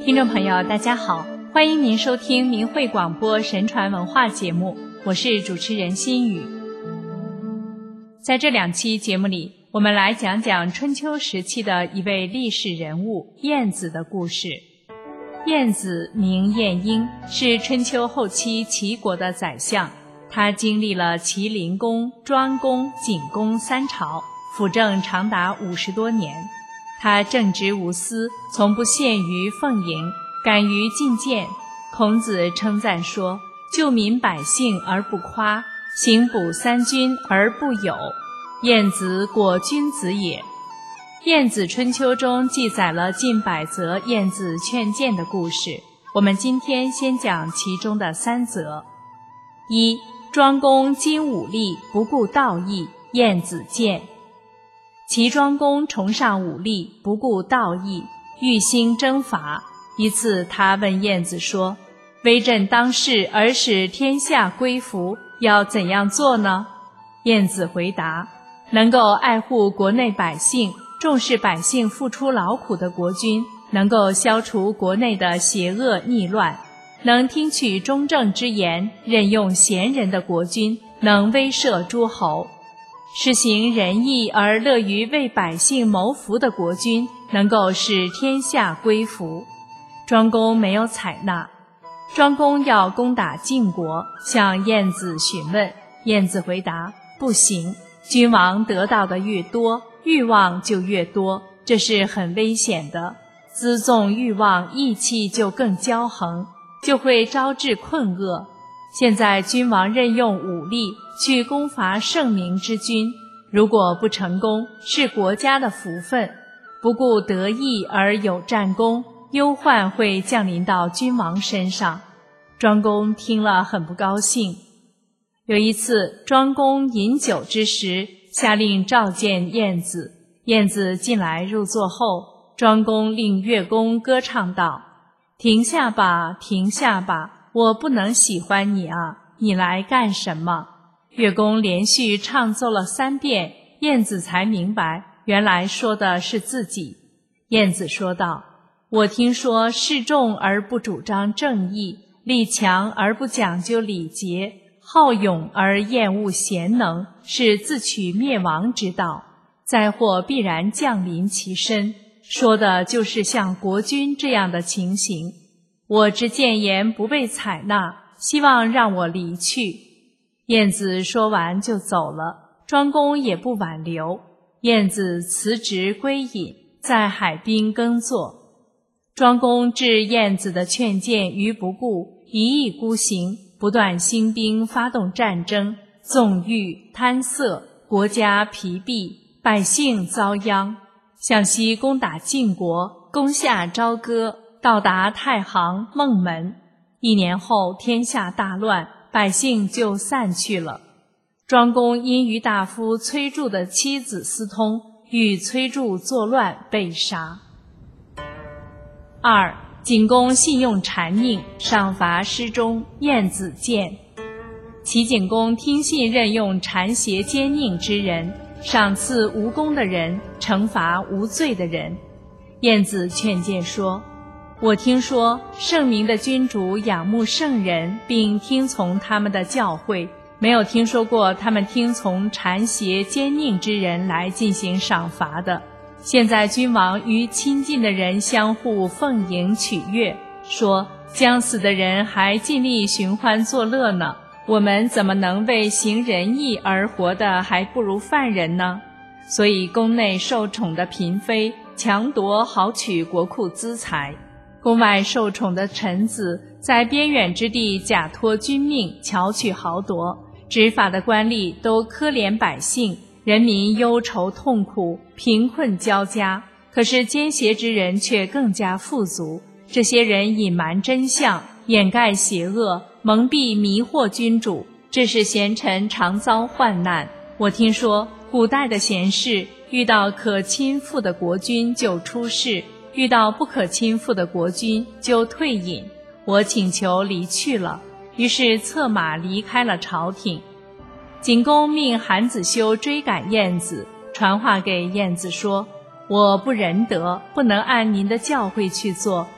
听众朋友大家好，欢迎您收听明慧广播神传文化节目，我是主持人心雨。在这2期节目里，我们来讲讲春秋时期的一位历史人物晏子的故事。晏子名晏婴，是春秋后期齐国的宰相，他经历了齐灵公、庄公、景公3朝，辅政长达50多年。他正直无私，从不陷于奉迎，敢于进谏。孔子称赞说：救民百姓而不夸，行补3军而不有，晏子果君子也。晏子春秋中记载了近100则晏子劝谏的故事，我们今天先讲其中的3则。1. 庄公精武力，不顾道义，晏子谏。齐庄公崇尚武力，不顾道义，欲兴征伐。一次他问晏子说：威震当世而使天下归服，要怎样做呢？晏子回答：能够爱护国内百姓，重视百姓付出劳苦的国君，能够消除国内的邪恶逆乱，能听取中正之言，任用贤人的国君，能威慑诸侯。施行仁义而乐于为百姓谋福的国君，能够使天下归服。庄公没有采纳。庄公要攻打晋国，向晏子询问，晏子回答：不行，君王得到的越多，欲望就越多，这是很危险的。辎纵欲望，义气就更骄横，就会招致困厄。现在君王任用武力去攻伐圣明之君，如果不成功，是国家的福分；不顾德义而有战功，忧患会降临到君王身上。庄公听了很不高兴。有一次，庄公饮酒之时，下令召见晏子。晏子进来入座后，庄公令乐工歌唱道：停下吧，停下吧，我不能喜欢你啊，你来干什么？乐工连续唱奏了3遍，晏子才明白，原来说的是自己。晏子说道：我听说示众而不主张正义，力强而不讲究礼节，好勇而厌恶贤能，是自取灭亡之道，灾祸必然降临其身，说的就是像国君这样的情形。我之谏言不被采纳，希望让我离去。晏子说完就走了，庄公也不挽留。晏子辞职归隐，在海滨耕作。庄公置晏子的劝谏于不顾，一意孤行，不断兴兵发动战争，纵欲贪色，国家疲弊，百姓遭殃。向西攻打晋国，攻下朝歌，到达太行、孟门。1年后，天下大乱，百姓就散去了。庄公因与大夫崔杼的妻子私通，与崔杼作乱，被杀。2. 景公信用谗佞，赏罚失忠，晏子谏。齐景公听信任用谗邪奸佞之人，赏赐无功的人，惩罚无罪的人。晏子劝谏说：我听说圣明的君主仰慕圣人，并听从他们的教诲，没有听说过他们听从谗邪奸佞之人来进行赏罚的。现在君王与亲近的人相互奉迎取悦，说将死的人还尽力寻欢作乐呢，我们怎么能为行仁义而活得还不如犯人呢？所以宫内受宠的嫔妃强夺豪取国库资财，宫外受宠的臣子在边远之地假托君命，巧取豪夺，执法的官吏都可怜百姓，人民忧愁痛苦，贫困交加。可是奸邪之人却更加富足，这些人隐瞒真相，掩盖邪恶，蒙蔽迷惑君主，致使贤臣常遭患难。我听说古代的贤士遇到可亲附的国君就出仕，遇到不可亲附的国君就退隐。我请求离去了，于是策马离开了朝廷。景公命韩子修追赶晏子，传话给晏子说：我不仁德，不能按您的教诲去做，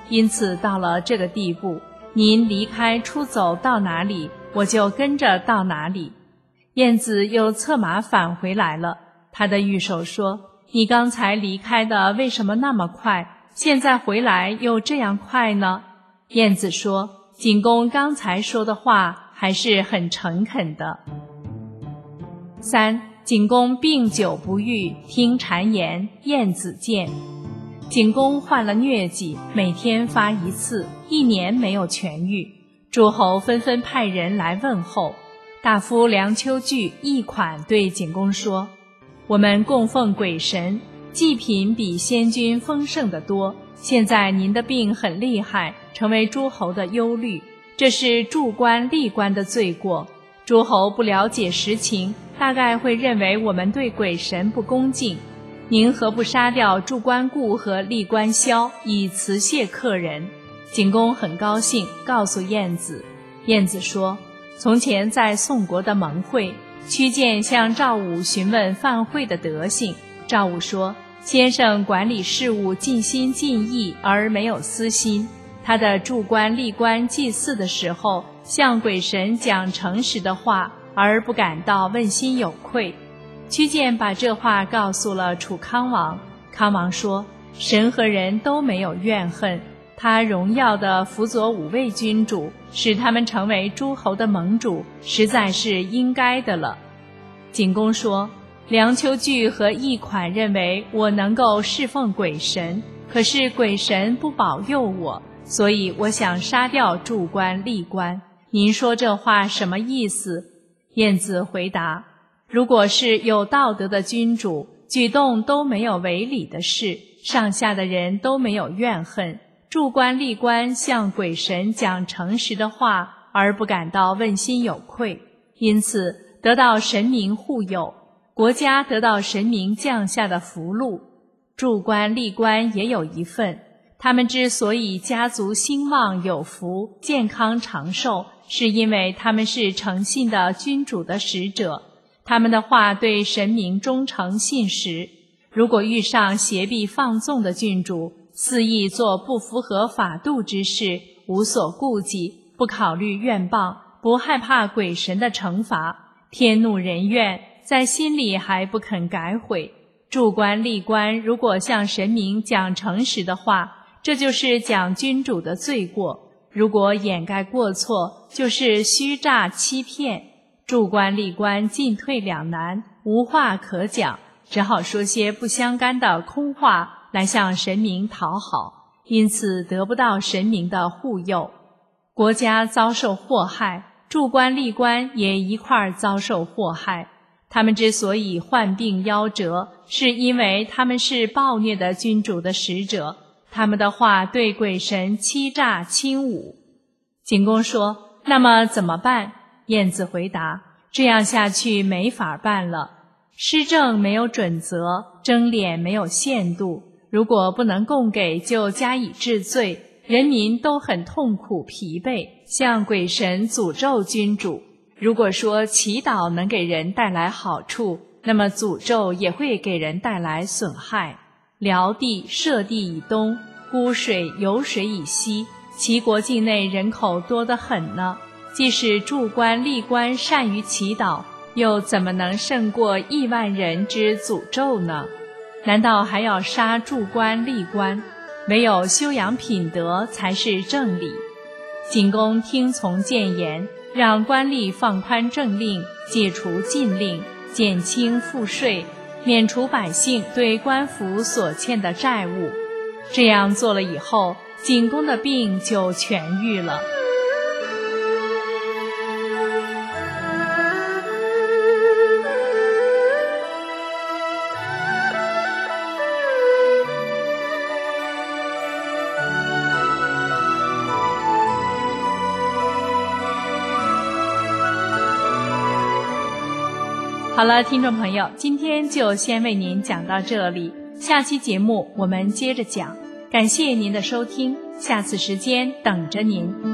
因此到了这个地步，您离开出走到哪里，我就跟着到哪里。晏子又策马返回来了，他的御手说：你刚才离开的为什么那么快，现在回来又这样快呢？晏子说：景公刚才说的话还是很诚恳的。3. 景公病久不愈，听谗言，晏子见。景公患了疟疾，每天发1次，1年没有痊愈。诸侯纷纷派人来问候。大夫梁丘据一款对景公说：我们供奉鬼神，祭品比先君丰盛得多，现在您的病很厉害，成为诸侯的忧虑，这是助官立官的罪过。诸侯不了解实情，大概会认为我们对鬼神不恭敬。您何不杀掉祝官固和厉官萧，以辞谢客人？景公很高兴，告诉晏子。晏子说：从前在宋国的盟会，屈建向赵武询问犯会的德行。赵武说：先生管理事务尽心尽意而没有私心，他的祝官立官祭祀的时候，向鬼神讲诚实的话，而不感到问心有愧。屈建把这话告诉了楚康王。康王说：神和人都没有怨恨，他荣耀地辅佐5位君主，使他们成为诸侯的盟主，实在是应该的了。景公说：梁丘据和一款认为我能够侍奉鬼神，可是鬼神不保佑我，所以我想杀掉祝官立官。您说这话什么意思？晏子回答：如果是有道德的君主，举动都没有违礼的事，上下的人都没有怨恨，祝官立官向鬼神讲诚实的话，而不感到问心有愧，因此得到神明护佑，国家得到神明降下的福禄。祝官立官也有一份，他们之所以家族兴旺有福，健康长寿，是因为他们是诚信的君主的使者，他们的话对神明忠诚信实。如果遇上邪僻放纵的君主，肆意做不符合法度之事，无所顾忌，不考虑愿报，不害怕鬼神的惩罚，天怒人怨，在心里还不肯改悔。祝官立官如果向神明讲诚实的话，这就是讲君主的罪过；如果掩盖过错，就是虚诈欺骗。祝官立官进退两难，无话可讲，只好说些不相干的空话来向神明讨好，因此得不到神明的护佑。国家遭受祸害，祝官立官也一块遭受祸害。他们之所以患病夭折，是因为他们是暴虐的君主的使者，他们的话对鬼神欺诈轻侮。景公说：那么怎么办？晏子回答：这样下去没法办了。施政没有准则，争敛没有限度，如果不能供给就加以治罪，人民都很痛苦疲惫，向鬼神诅咒君主。如果说祈祷能给人带来好处，那么诅咒也会给人带来损害。辽地、涉地以东，孤水、游水以西，齐国境内人口多得很呢。即使祝官立官善于祈祷，又怎么能胜过亿万人之诅咒呢？难道还要杀祝官立官？唯有修养品德才是正理。景公听从谏言，让官吏放宽政令，解除禁令，减轻赋税，免除百姓对官府所欠的债务。这样做了以后，景公的病就痊愈了。好了，听众朋友，今天就先为您讲到这里，下期节目我们接着讲。感谢您的收听，下次时间等着您。